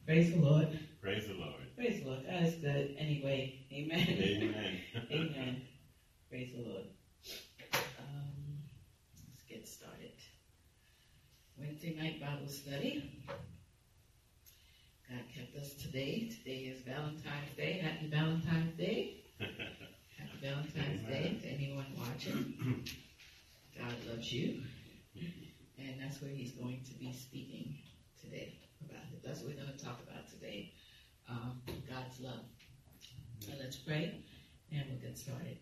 Praise the Lord. Praise the Lord. Praise the Lord. God is good anyway. Amen. Amen. Amen. Praise the Lord. Let's get started. Wednesday night Bible study. God kept us today. Today is Valentine's Day. Happy Valentine's Day. Happy Valentine's Day to anyone watching. God loves you. And that's what he's going to be speaking today about it. That's what we're going to talk about today. God's love. Now let's pray and we'll get started.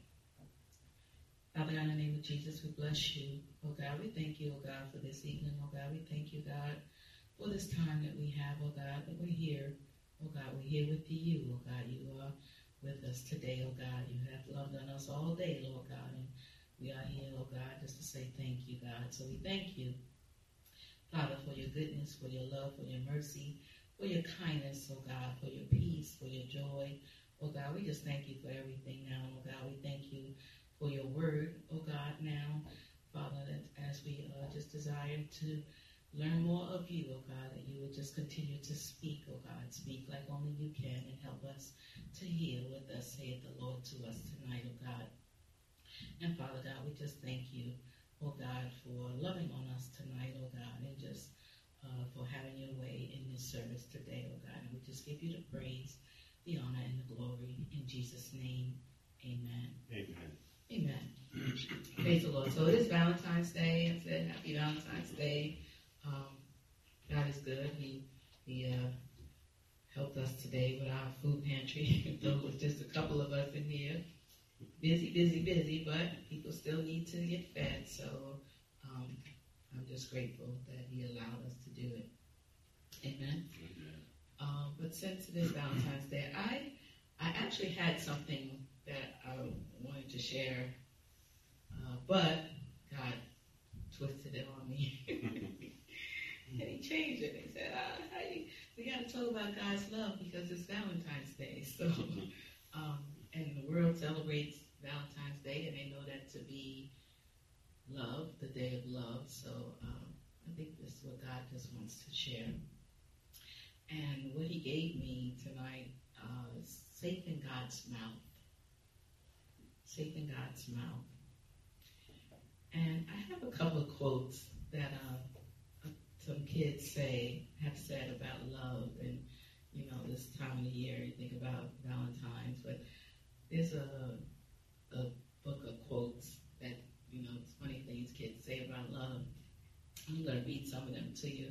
Father God, in the name of Jesus, we bless you. Oh God, we thank you, oh God, for this evening. Oh God, we thank you, God, for this time that we have, oh God, that we're here. Oh God, we're here with you, oh God. You are with us today, oh God. You have loved on us all day, Lord God. And we are here, oh God, just to say thank you, God. So we thank you, Father, for your goodness, for your love, for your mercy, for your kindness, oh God, for your peace, for your joy. Oh God, we just thank you for everything now, oh God. We thank you for your word, oh God, now, Father, that as we just desire to learn more of you, oh God, that you would just continue to speak, oh God, speak like only you can and help us to hear what thus saith the Lord to us tonight, oh God. And Father God, we just thank you, oh God, for loving on us tonight, oh God, and just for having your way in this service today, oh God. And we just give you the praise, the honor, and the glory. In Jesus' name, amen. Amen. Amen. Praise the Lord. So it is Valentine's Day. I said happy Valentine's Day. God is good. He helped us today with our food pantry. Though it was just a couple of us in here. Busy, but people still need to get fed. So I'm just grateful that he allowed us to do it. Amen. But since it is Valentine's Day, I actually had something that I wanted to share, but God twisted it on me. And he changed it. He said, we got to talk about God's love because it's Valentine's Day. So, and the world celebrates Valentine's Day, and they know that to be love, the day of love. So I think this is what God just wants to share. And what he gave me tonight is safe in God's mouth. Safe in God's mouth. And I have a couple of quotes that some kids have said about love. And, you know, this time of the year, you think about Valentine's. But there's a book of quotes that, you know, it's funny things kids say about love. I'm going to read some of them to you.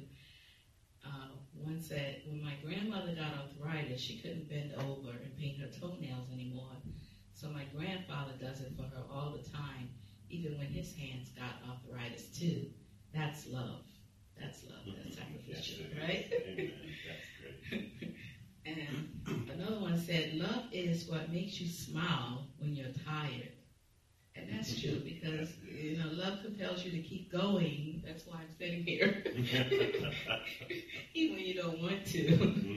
One said, when my grandmother got arthritis, she couldn't bend over and paint her toenails anymore. So my grandfather does it for her all the time, even when his hands got arthritis too. That's love. That's love. That's sacrificial, right? Amen. That's great. And another one said, love is what makes you smile when you're tired. And that's true because, you know, love compels you to keep going. That's why I'm sitting here. Even when you don't want to.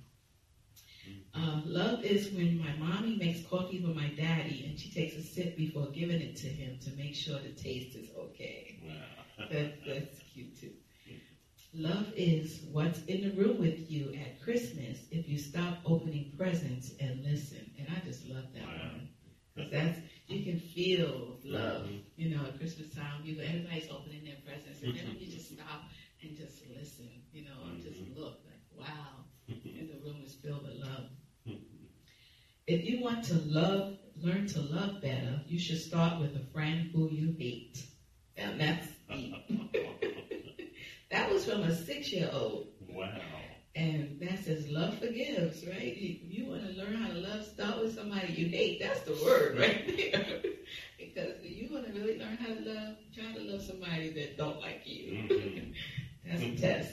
Love is when my mommy makes coffee for my daddy and she takes a sip before giving it to him to make sure the taste is okay. Wow. That's cute too. Love is what's in the room with you at Christmas if you stop opening presents and listen. And I just love that one. Because you can feel love. You know, at Christmas time, everybody's opening their presents. And then you just stop and just listen, you know, and just look like, wow. And the room is filled with love. If you want to learn to love better, you should start with a friend who you hate. And that's deep. That was from a 6-year-old. Wow. And that says love forgives, right? You want to learn how to love, start with somebody you hate. That's the word right there. Because you want to really learn how to love, try to love somebody that don't like you. That's a test.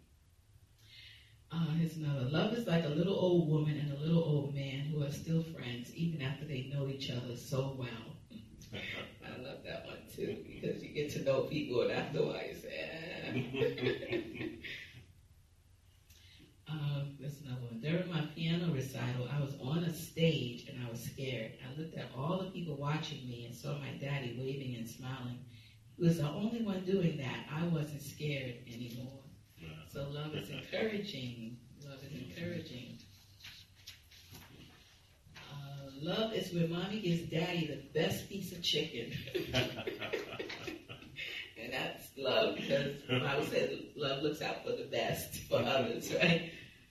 Here's another. Love is like a little old woman and a little old man who are still friends even after they know each other so well. I love that one too because you get to know people and after a while you say, That's another one. During my piano recital, I was on a stage and I was scared. I looked at all the people watching me and saw my daddy waving and smiling. He was the only one doing that. I wasn't scared anymore. So love is encouraging. Love is encouraging. Love is when mommy gives daddy the best piece of chicken. And that's love, because the Bible says love looks out for the best for others, right?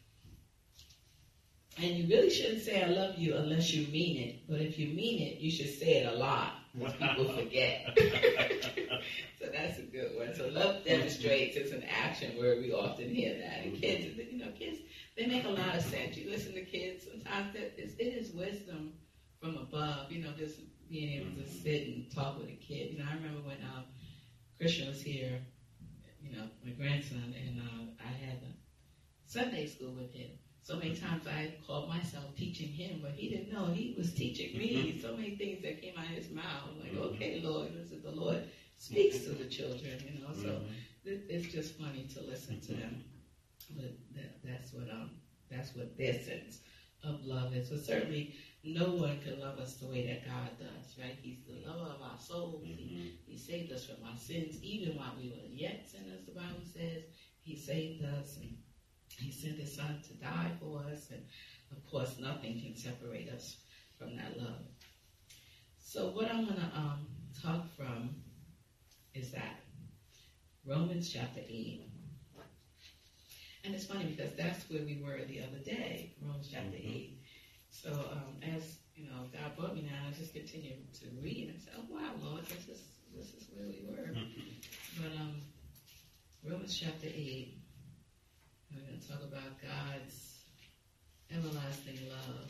And you really shouldn't say I love you unless you mean it. But if you mean it, you should say it a lot, because people forget. So that's a good one. So love demonstrates. It's an action word. We often hear that. And kids, kids, they make a lot of sense. You listen to kids, sometimes it is wisdom from above, just being able to sit and talk with a kid. I remember when Christian was here, my grandson, and I had a Sunday school with him. So many times I called myself teaching him, but he didn't know he was teaching me. So many things that came out of his mouth. I'm like, okay, Lord, listen, the Lord speaks to the children, So it's just funny to listen to them. But that's what their sense of love is. So certainly no one can love us the way that God does, right? He's the lover of our souls. He saved us from our sins, even while we were yet sinners, the Bible says. He saved us, and he sent his son to die for us. And, of course, nothing can separate us from that love. So what I'm going to talk from is that Romans chapter 8. And it's funny because that's where we were the other day, Romans chapter 8. So as God brought me now, I just continued to read and say, "Oh wow, Lord, this is where we were." But Romans chapter 8, we're going to talk about God's everlasting love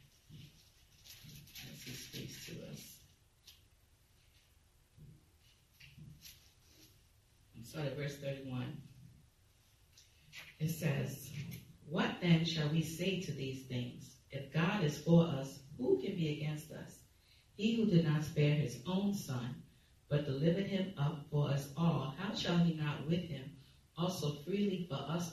as He speaks to us. Start at verse 31. It says, "What then shall we say to these things? If God is for us, who can be against us? He who did not spare his own son, but delivered him up for us all, how shall he not with him also freely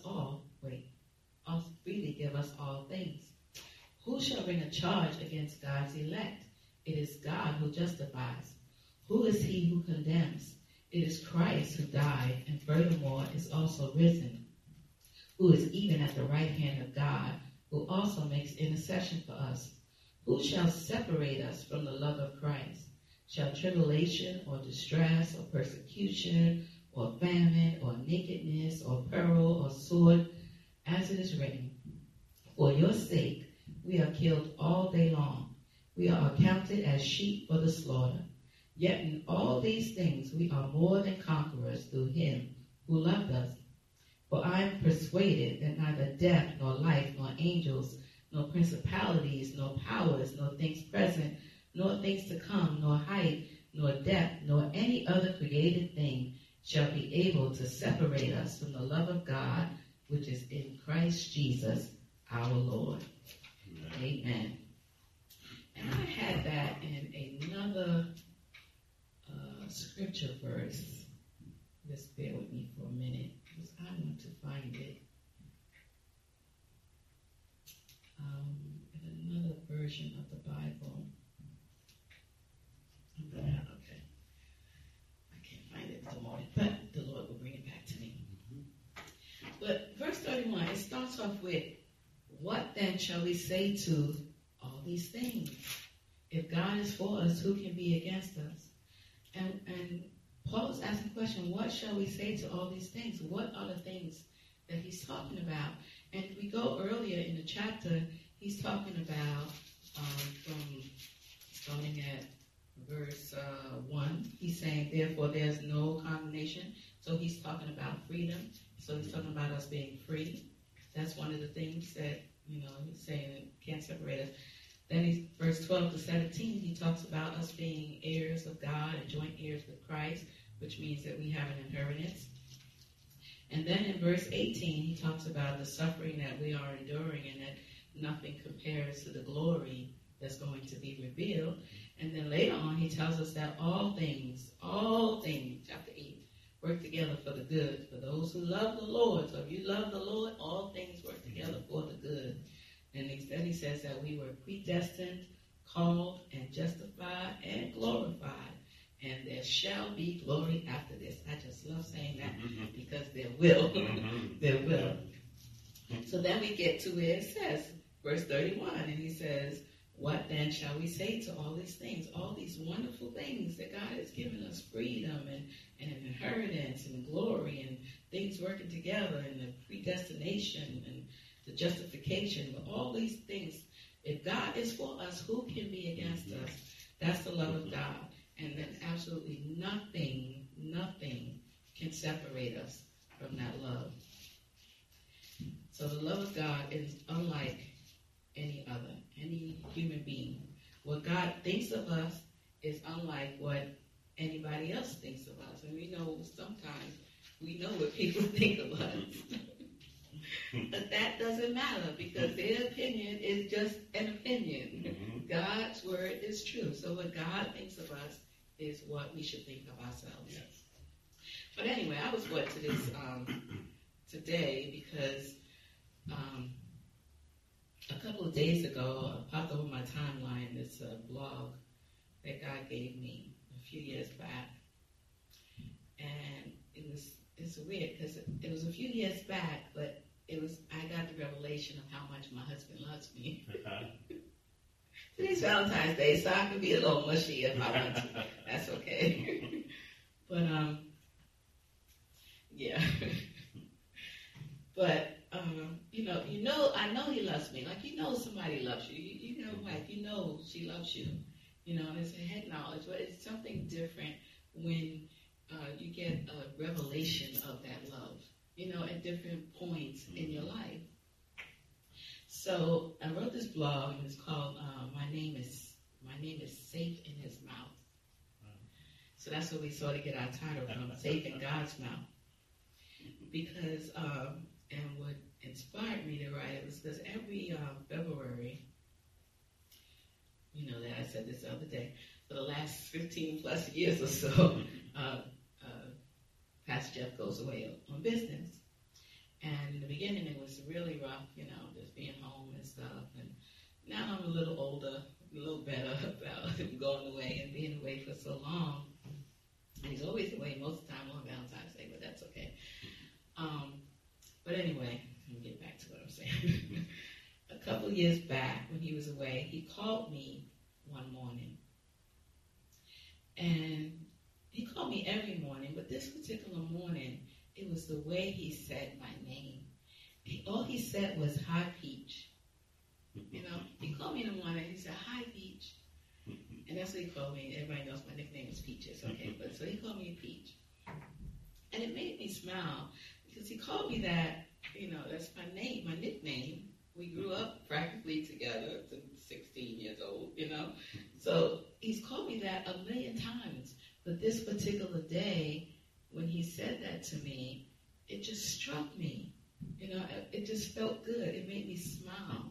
give us all things? Who shall bring a charge against God's elect? It is God who justifies. Who is he who condemns? It is Christ who died, and furthermore is also risen, who is even at the right hand of God, who also makes intercession for us. Who shall separate us from the love of Christ? Shall tribulation or distress or persecution or famine or nakedness or peril or sword? As it is written, for your sake we are killed all day long. We are accounted as sheep for the slaughter. Yet in all these things we are more than conquerors through him who loved us. For I am persuaded that neither death, nor life, nor angels, nor principalities, nor powers, nor things present, nor things to come, nor height, nor depth, nor any other created thing shall be able to separate us from the love of God, which is in Christ Jesus our Lord." Amen. And I had that in another scripture verse. Just bear with me for a minute, because I want to find it. In another version of the Bible. Okay. I can't find it at the moment, but the Lord will bring it back to me. But verse 31, it starts off with, "What then shall we say to all these things? If God is for us, who can be against us?" And Paul is asking the question, what shall we say to all these things? What are the things that he's talking about? And if we go earlier in the chapter, he's talking about, from starting at verse 1, he's saying, "Therefore there's no condemnation." So he's talking about freedom. So he's talking about us being free. That's one of the things that, he's saying it can't separate us. Then verse 12 to 17, he talks about us being heirs of God and joint heirs with Christ, which means that we have an inheritance. And then in verse 18, he talks about the suffering that we are enduring and that nothing compares to the glory that's going to be revealed. And then later on, he tells us that all things, chapter 8, work together for the good, for those who love the Lord. So if you love the Lord, all things work together for the good. And then he says that we were predestined, called, and justified, and glorified. And there shall be glory after this. I just love saying that because there will. there will. So then we get to where it says, verse 31, and he says, what then shall we say to all these things, all these wonderful things that God has given us, freedom and an inheritance and glory and things working together and the predestination and the justification, all these things. If God is for us, who can be against us? That's the love of God. And then absolutely nothing can separate us from that love. So the love of God is unlike any other, any human being. What God thinks of us is unlike what anybody else thinks of us. And we know sometimes we know what people think of us. But that doesn't matter because their opinion is just an opinion. God's word is true. So what God thinks of us is what we should think of ourselves. Yes. But anyway, I was brought to this today because a couple of days ago, I popped over my timeline this blog that God gave me a few years back. And it's weird because it was a few years back, but I got the revelation of how much my husband loves me. Today's Valentine's Day, so I can be a little mushy if I want to. That's okay. But, yeah. But, I know he loves me. Like, somebody loves you. You know, like, she loves you. And it's a head knowledge, but it's something different when you get a revelation of that love, at different points in your life. So I wrote this blog, and it's called My Name is Safe in His Mouth. So that's where we sort of get our title from, Safe in God's Mouth. Because, and what inspired me to write it was because every February, that I said this the other day, for the last 15 plus years or so, Pastor Jeff goes away on business. And in the beginning, it was really rough, just being home and stuff. And now I'm a little older, a little better about going away and being away for so long. And he's always away most of the time on Valentine's Day, but that's okay. But anyway, let me get back to what I'm saying. A couple years back, when he was away, he called me one morning. And he called me every morning, but this particular morning, it was the way he said my name. All he said was, "Hi, Peach." He called me in the morning, he said, "Hi, Peach." And that's what he called me. Everybody knows my nickname is Peaches, okay? But so he called me Peach. And it made me smile because he called me that, that's my name, my nickname. We grew up practically together to 16 years old, So he's called me that a million times. But this particular day, when he said that to me, it just struck me. It just felt good. It made me smile.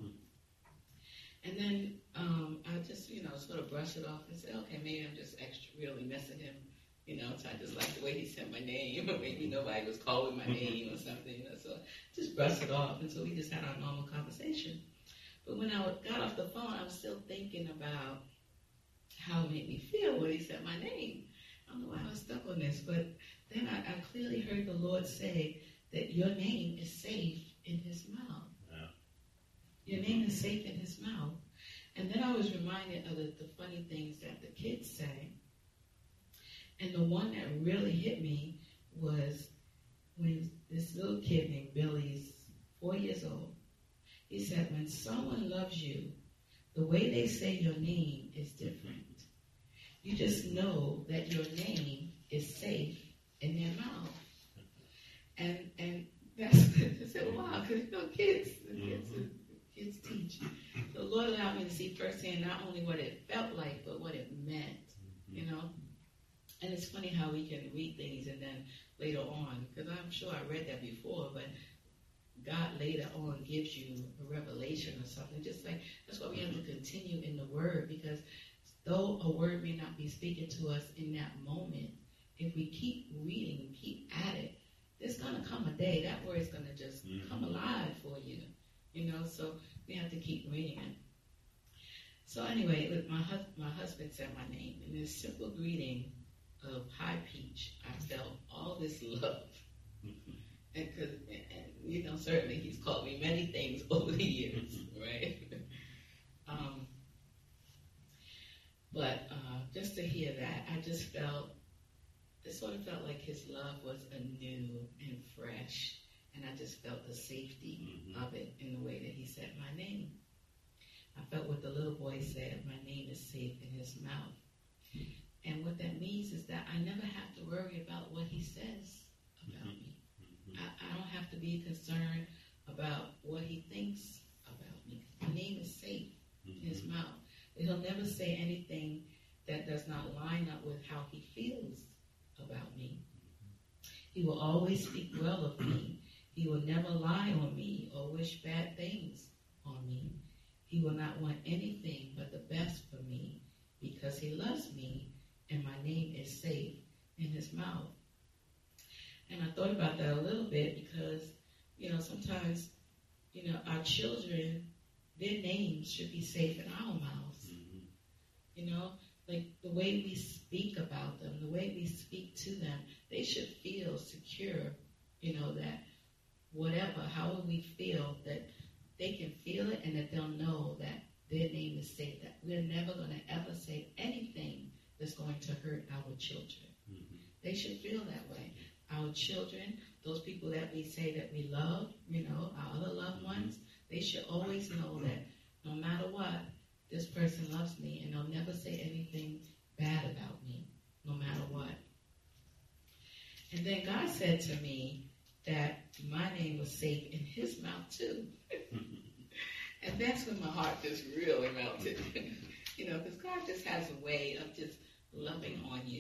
And then I just, sort of brush it off and say, okay, maybe I'm just really missing him. So I just like the way he said my name, or maybe nobody was calling my name or something. So I just brushed it off, and so we just had our normal conversation. But when I got off the phone, I was still thinking about how it made me feel when he said my name. I don't know why I was stuck on this, but then I clearly heard the Lord say that your name is safe in his mouth. Yeah. Your name is safe in his mouth. And then I was reminded of the funny things that the kids say. And the one that really hit me was when this little kid named Billy's 4 years old. He said, when someone loves you, the way they say your name is different. You just know that your name is safe in their mouth. And that's, I said, wow, because kids teach. The Lord allowed me to see firsthand not only what it felt like, but what it meant, And it's funny how we can read things and then later on, because I'm sure I read that before, but God later on gives you a revelation or something. Just like, that's why we have to continue in the Word, because though a word may not be speaking to us in that moment, if we keep reading, keep at it, there's going to come a day that word's going to just come alive for you, so we have to keep reading it. So anyway, my husband said my name, and this simple greeting of "Hi, Peach," I felt all this love. And certainly he's called me many things over the years, right? But just to hear that, it sort of felt like his love was anew and fresh, and I just felt the safety of it in the way that he said my name. I felt what the little boy said, my name is safe in his mouth. And what that means is that I never have to worry about what he says about me. I don't have to be concerned about what he thinks about me. My name is safe in his mouth. He'll never say anything that does not line up with how he feels about me. He will always speak well of me. He will never lie on me or wish bad things on me. He will not want anything but the best for me because he loves me and my name is safe in his mouth. And I thought about that a little bit because, sometimes, our children, their names should be safe in our mouths. Like the way we speak about them, the way we speak to them, they should feel secure, that whatever, however we feel, that they can feel it and that they'll know that their name is safe, that we're never going to ever say anything that's going to hurt our children. They should feel that way. Our children, those people that we say that we love, our other loved ones, they should always know that no matter what, this person loves me and they'll never say anything bad about me, no matter what. And then God said to me that my name was safe in his mouth too. And that's when my heart just really melted. Because God just has a way of just loving on you,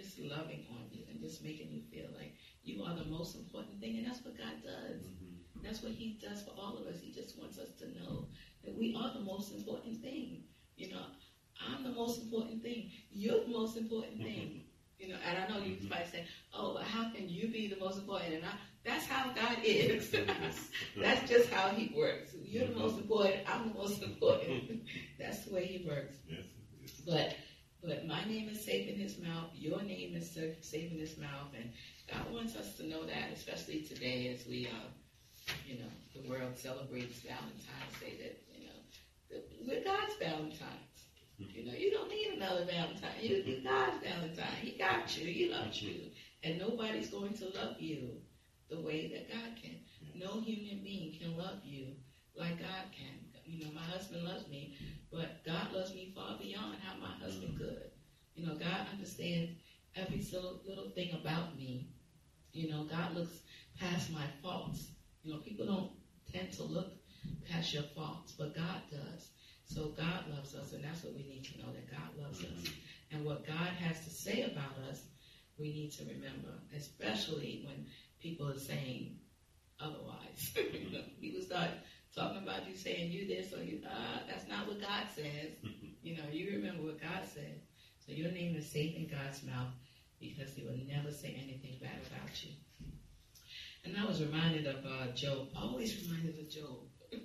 and just making you feel like you are the most important thing. And that's what God does. That's what he does for all of us. He just wants us to know that we are the most important thing. I'm the most important thing. You're the most important thing. And I know you might say, oh, but how can you be the most important? And that's how God is. That's just how he works. You're the most important. I'm the most important. That's the way he works. But my name is safe in his mouth. Your name is safe in his mouth. And God wants us to know that, especially today as we, the world celebrates Valentine's Day, that we're God's Valentines. You don't need another Valentine. You're God's Valentine. He got you. He loves you. And nobody's going to love you the way that God can. No human being can love you like God can. My husband loves me, but God loves me far beyond how my husband could. God understands every little thing about me. God looks past my faults. People don't tend to look past your faults, but God does. So God loves us, and that's what we need to know, that God loves us. And what God has to say about us, we need to remember, especially when people are saying otherwise. People start talking about you, saying you this or you, that's not what God says. You remember what God said. So your name is safe in God's mouth because he will never say anything bad about you. And I was reminded of Job. Always reminded of Job.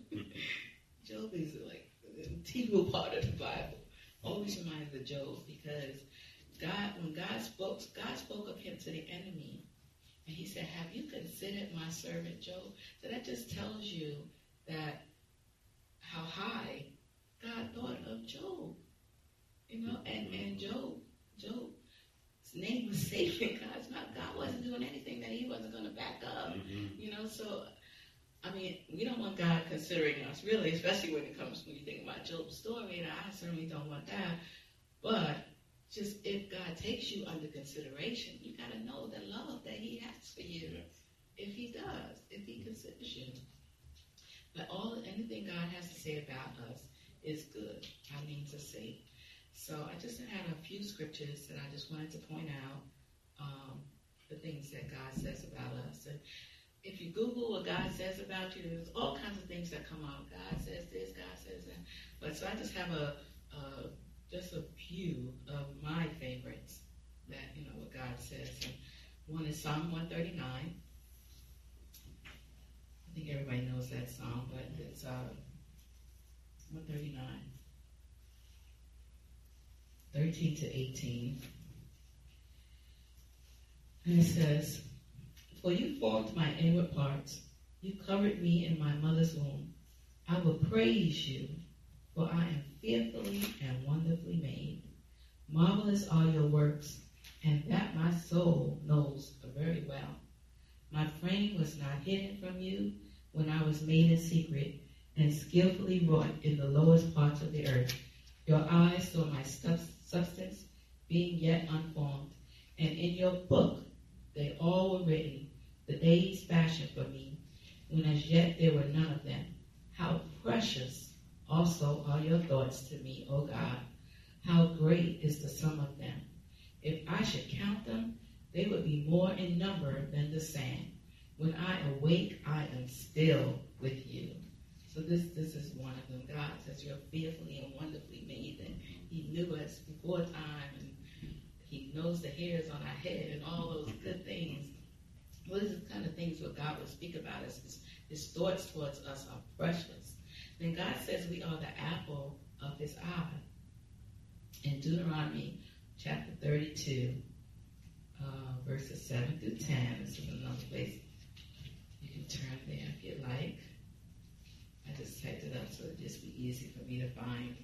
Job is like an integral part of the Bible. Always reminded of Job because when God spoke of him to the enemy. And he said, have you considered my servant Job? So that just tells you that how high God thought of Job. And Job's name was safe in God's mouth. God wasn't doing anything that he wasn't going to back up. So we don't want God considering us, really, especially when you think about Job's story, and I certainly don't want that. But just if God takes you under consideration, you got to know the love that he has for you. Yes. If he does, if he considers you. But anything God has to say about us is good. I mean to say. So I just had a few scriptures that I just wanted to point out, the things that God says about us. And if you Google what God says about you, there's all kinds of things that come out. God says this, God says that. But so I just have just a few of my favorites that, what God says. And one is Psalm 139. I think everybody knows that song, but it's 139, 13 to 18. And it says, for you formed my inward parts. You covered me in my mother's womb. I will praise you, for I am fearfully and wonderfully made. Marvelous are your works, and that my soul knows very well. My frame was not hidden from you when I was made in secret and skillfully wrought in the lowest parts of the earth. Your eyes saw my substance being yet unformed, and in your book they all were written, the days fashioned for me, when as yet there were none of them. How precious also are your thoughts to me, O God. How great is the sum of them. If I should count them, they would be more in number than the sand. When I awake, I am still with you. So this is one of them. God says you're fearfully and wonderfully made, and he knew us before time, and he knows the hairs on our head and all those good things. Well, these are the kind of things what God will speak about us. His thoughts towards us are precious. Then God says we are the apple of his eye. In Deuteronomy chapter 32, verses 7 through 10, this is another place you can turn there if you like. I just typed it up so it'd just be easy for me to find.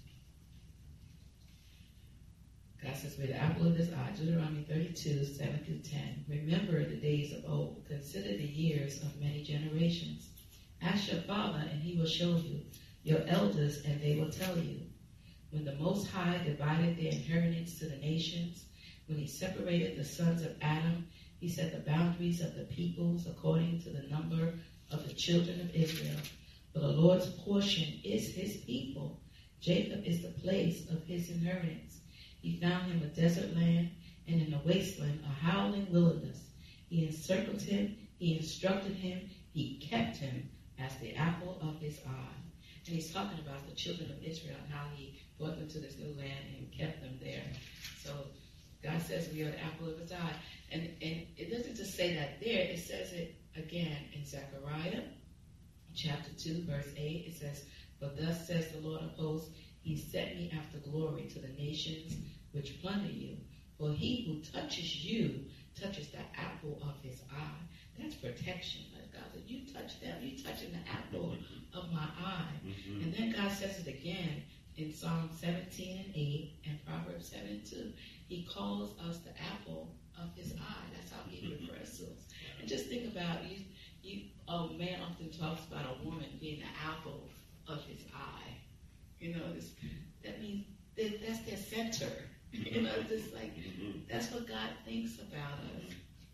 God says, we're the apple of his eye. Deuteronomy 32, 7 through 10. Remember the days of old. Consider the years of many generations. Ask your father, and he will show you. Your elders, and they will tell you. When the Most High divided their inheritance to the nations, when he separated the sons of Adam, he set the boundaries of the peoples according to the number of the children of Israel. For the Lord's portion is his people. Jacob is the place of his inheritance. He found him a desert land, and in a wasteland a howling wilderness. He encircled him, he instructed him, he kept him as the apple of his eye. And he's talking about the children of Israel and how he brought them to this new land and kept them there. So God says we are the apple of his eye. And it doesn't just say that there, it says it again in Zechariah chapter 2, verse 8. It says, for thus says the Lord of hosts, he set me after glory to the nations which plunder you. For he who touches you touches the apple of his eye. That's protection. Like God said, you touch them, you touching the apple of my eye. Mm-hmm. And then God says it again in Psalm 17 and 8 and Proverbs 7 and 2. He calls us the apple of his eye. That's how he refers to us. And just think about a man often talks about a woman being the apple of his eye. You know, that means that's their center. You know, just like that's what God thinks about us.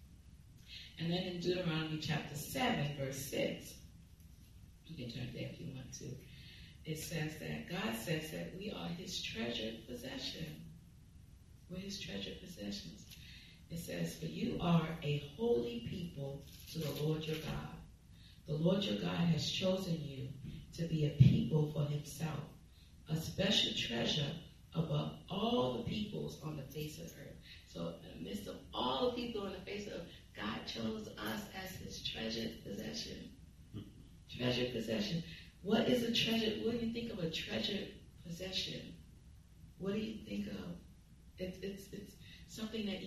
And then in Deuteronomy chapter 7, verse 6, you can turn there if you want to. It says that God says that we are his treasured possession. We're his treasured possessions. It says, for you are a holy people to the Lord your God. The Lord your God has chosen you to be a people for himself, a special treasure above all the peoples on the face of earth. So in the midst of all the people on the face of earth, God chose us as his treasured possession. Treasured possession. What is a treasure? What do you think of a treasured possession? What do you think of? It's something that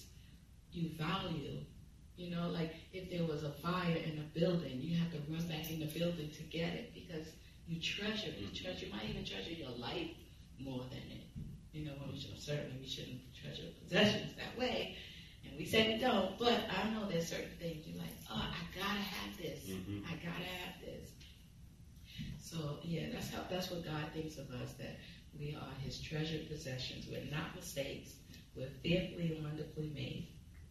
you value. You know, like if there was a fire in a building, you have to run back in the building to get it because you treasure it. You might even treasure your life more than it. You know, certainly we shouldn't treasure possessions that way. And we say we don't, but I know there's certain things you're like, oh, I gotta have this. Mm-hmm. I gotta have this. So yeah, that's what God thinks of us, that we are his treasured possessions. We're not mistakes. We're fearfully and wonderfully made.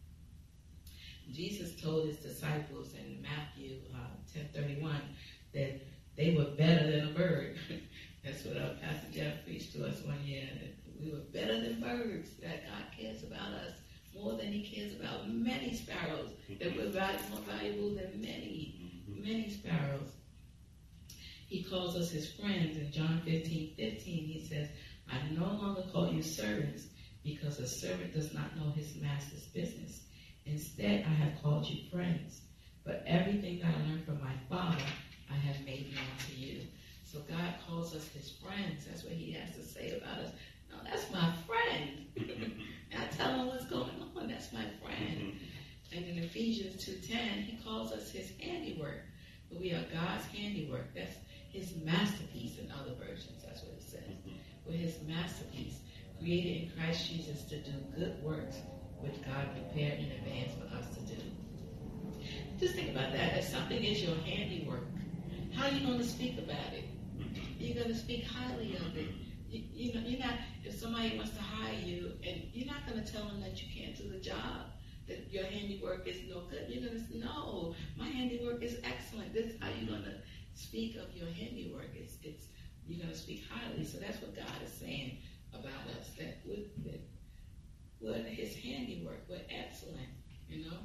Jesus told his disciples in Matthew 10:31 that they were better than a bird. That's what Pastor Jeff preached to us one year. That we were better than birds. That God cares about us more than he cares about many sparrows. That we're more valuable than many sparrows. He calls us his friends. In John 15:15, he says, I no longer call you servants because a servant does not know his master's business. Instead, I have called you friends. But everything that I learned from my Father, I have made known to you. So God calls us his friends. That's what he has to say about us. No, that's my friend. And I tell him what's going on. That's my friend. And in Ephesians 2:10, he calls us his handiwork. but we are God's handiwork. That's his masterpiece in other versions. That's what it says. We're his masterpiece, created in Christ Jesus to do good works which God prepared in advance for us to do. Just think about that. If something is your handiwork, how are you going to speak about it? You're going to speak highly of it. You know, you're not, if somebody wants to hire you, and you're not going to tell them that you can't do the job, that your handiwork is no good. You're going to say, no, my handiwork is excellent. This is how you're going to speak of your handiwork. You're going to speak highly. So that's what God is saying about us, that we're his handiwork. We're excellent, you know.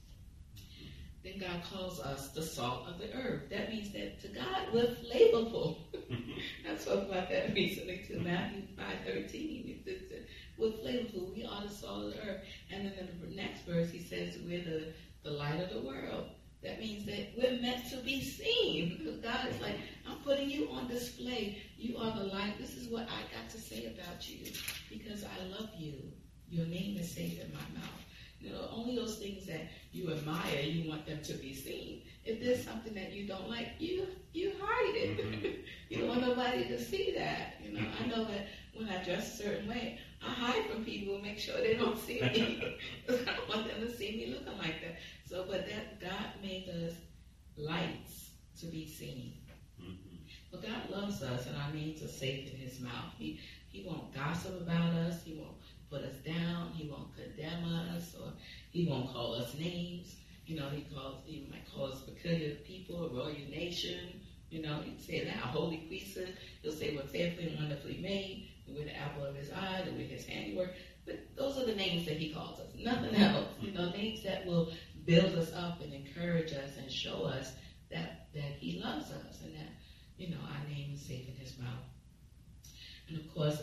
Then God calls us the salt of the earth. That means that to God, we're flavorful. I talked about that recently to Matthew 5:13. We're flavorful. We are the salt of the earth. And then in the next verse, he says we're the light of the world. That means that we're meant to be seen. Because God is like, I'm putting you on display. You are the light. This is what I got to say about you because I love you. Your name is safe in my mouth. You know, only those things that you admire, you want them to be seen. If there's something that you don't like, you hide it. Mm-hmm. You don't want nobody to see that. You know, I know that when I dress a certain way, I hide from people, make sure they don't see me. I don't want them to see me looking like that. So, but that God made us lights to be seen. Mm-hmm. But God loves us, and our names are safe in his mouth. He won't gossip about us. He won't put us down. He won't condemn us, or he won't call us names. You know, he might call us peculiar people, a royal nation. You know, he'd say that, a holy priesthood. He'll say we're fearfully and wonderfully made, and we're the apple of his eye, and we're his handiwork. But those are the names that he calls us. Nothing else. You know, names that will build us up and encourage us and show us that he loves us and that, you know, our name is safe in his mouth. And of course,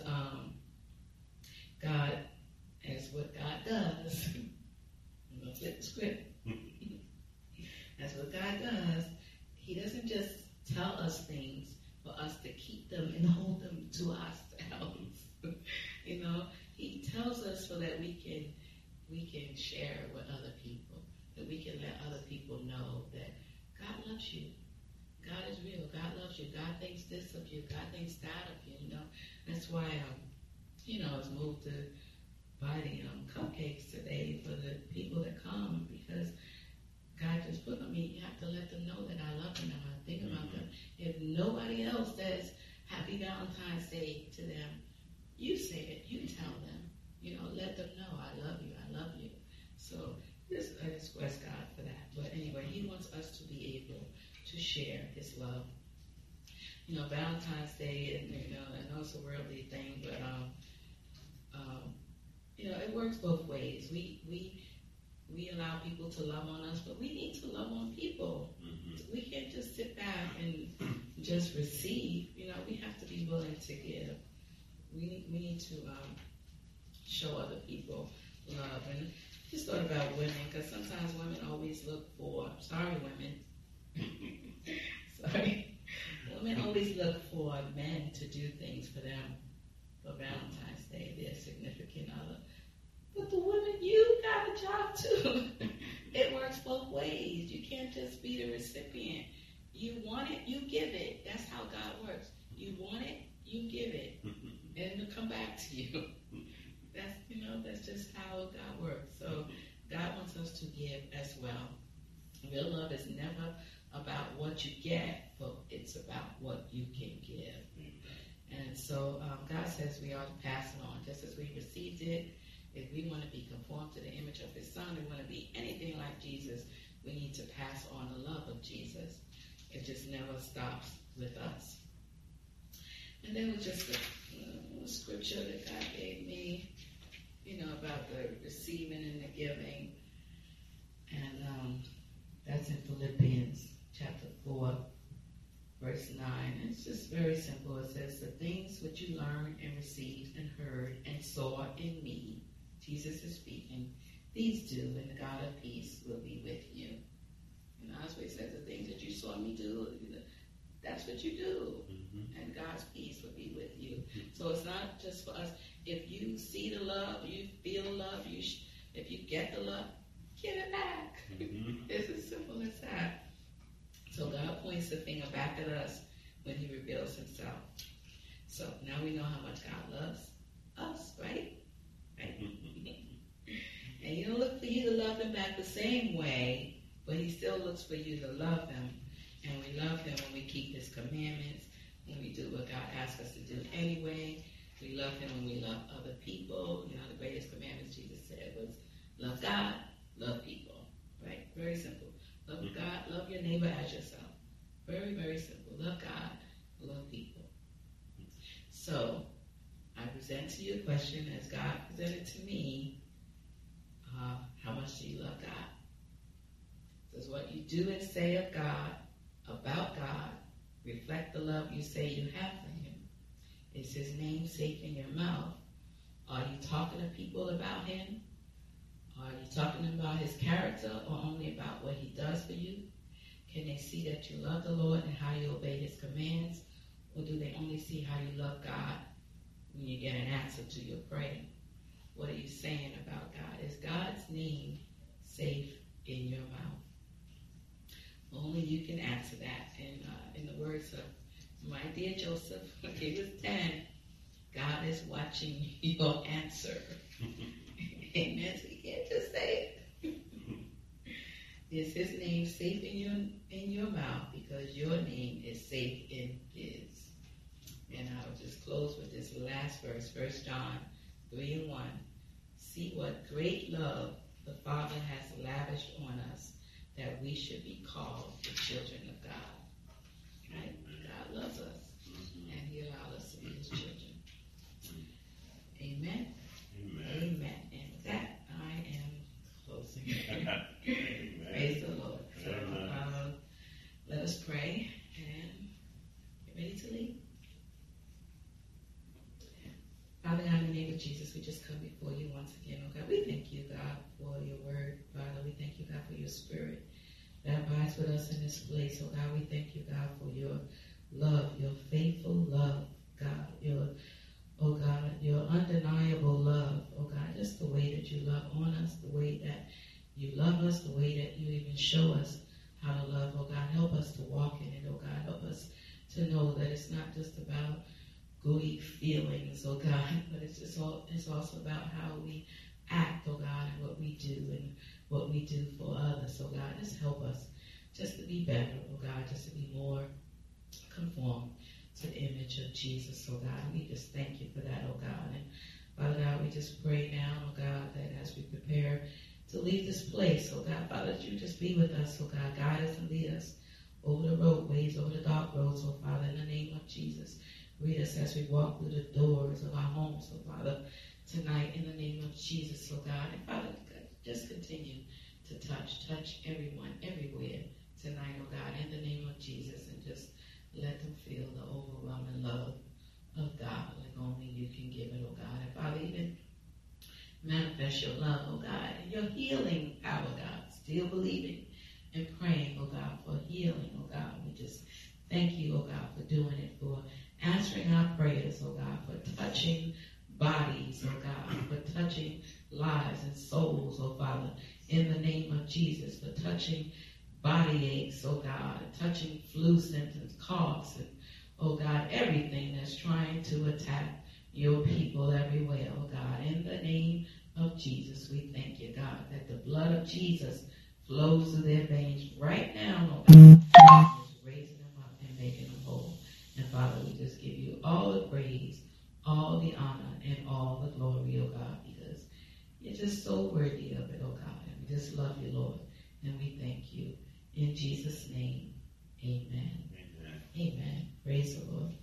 God, as what God does, I'm going to flip the script. That's what God does. He doesn't just tell us things for us to keep them and hold them to ourselves. You know, he tells us so that we can share it with other people, that we can let other people know that God loves you. God is real. God loves you. God thinks this of you. God thinks that of you. You know, that's why I was moved to buy the cupcakes today for the people that come, because God just put on me. You have to let them know that I love them and I think about them. If nobody else says Happy Valentine's Day to them, you say it. You tell them. You know, let them know I love you. I love you. So I just bless God for that. But anyway, he wants us to be able to share his love. You know, Valentine's Day, and I know it's a worldly thing, but it works both ways. We allow people to love on us, but we need to love on people. Mm-hmm. We can't just sit back and just receive. You know, we have to be willing to give. We need to show other people love. And just thought about women, because sometimes women always look for, women always look for men to do things for them for Valentine's Day, their significant other. But the women, you got a job too. It works both ways. You can't just be the recipient. You want it, you give it. That's how God works. You want it, you give it. And it'll come back to you. That's just how God works. So God wants us to give as well. Real love is never about what you get, but it's about what you can give. And so God says we are to pass it on. Just as we received it, if we want to be conformed to the image of his son, we want to be anything like Jesus, we need to pass on the love of Jesus. It just never stops with us. And then was just a scripture that God gave me, about the receiving and the giving. And that's in Philippians chapter 4, verse 9. And it's just very simple. It says, the things which you learned and received and heard and saw in me, Jesus is speaking, these do, and the God of peace will be with you. That's what he says, the things that you saw me do, that's what you do. Mm-hmm. And God's peace will be with you. Mm-hmm. So it's not just for us. If you see the love, you feel the love, if you get the love, give it back. Mm-hmm. It's as simple as that. So God at us when he reveals himself. So now we know how much God loves us, right? Right? And he don't look for you to love him back the same way, but he still looks for you to love him. And we love him when we keep his commandments, when we do what God asks us to do anyway. We love him when we love other people. You know, the greatest commandments Jesus said was love God, love people. Right? Very simple. Love God, love your neighbor as yourself. Very, very simple. Love God, love people. So, I present to you a question as God presented to me. How much do you love God? Does what you do and say of God, about God, reflect the love you say you have for him? Is his name safe in your mouth? Are you talking to people about him? Are you talking about his character or only about what he does for you? Can they see that you love the Lord and how you obey his commands? Or do they only see how you love God when you get an answer to your prayer? What are you saying about God? Is God's name safe in your mouth? Only you can answer that. And in the words of my dear Joseph, when he was 10, God is watching your answer. Amen. So you can't just say it. Is his name safe in your mouth? Because your name is safe in his. And I'll just close with this last verse, 1 John 3:1. See what great love the Father has lavished on us, that we should be called the children of God. Right? God loves us, and he allowed us to be his children. Amen. Amen. And with that, I am closing. Praise the Lord. So, let us pray and get ready to leave. Father God, in the name of Jesus, we just come before you once again, oh God. We thank you, God, for your word. Father, we thank you, God, for your spirit that abides with us in this place. Oh God, we thank you, God, for your love, your faithful love, God, your undeniable love, oh God, just the way that you love on us, the way that you love us, the way that you even show us how to love, oh God. Help us to walk in it, oh God. Help us to know that it's not just about gooey feelings, oh God, but it's also about how we act, oh God, and what we do and what we do for others, oh God. Just help us just to be better, oh God, just to be more conformed to the image of Jesus, oh God. And we just thank you for that, oh God. And Father God, we just pray now, oh God, that as we prepare to leave this place, oh God, Father, that you just be with us, oh God. Guide us and lead us over the roadways, over the dark roads, oh Father, in the name of Jesus. Read us as we walk through the doors of our homes, oh Father, tonight in the name of Jesus, oh God. And Father, just continue to touch everyone, everywhere tonight, oh God, in the name of Jesus, and just let them feel the overwhelming love of God like only you can give it, oh God. And Father, even manifest your love, oh God, and your healing power, God. Still believing and praying, oh God, for healing, oh God. We just thank you, oh God, for doing it, for answering our prayers, oh God, for touching bodies, oh God, for touching lives and souls, oh Father, in the name of Jesus, for touching body aches, oh God, touching flu symptoms, coughs, and, oh God, everything that's trying to attack your people everywhere, oh God. In the name of Jesus, we thank you, God, that the blood of Jesus flows through their veins right now, oh God, is raising them up and making them whole. And Father, we just give you all the praise, all the honor, and all the glory, oh God, because you're just so worthy of it, oh God. And we just love you, Lord, and we thank you. In Jesus' name, amen. Amen. Amen. Praise the Lord.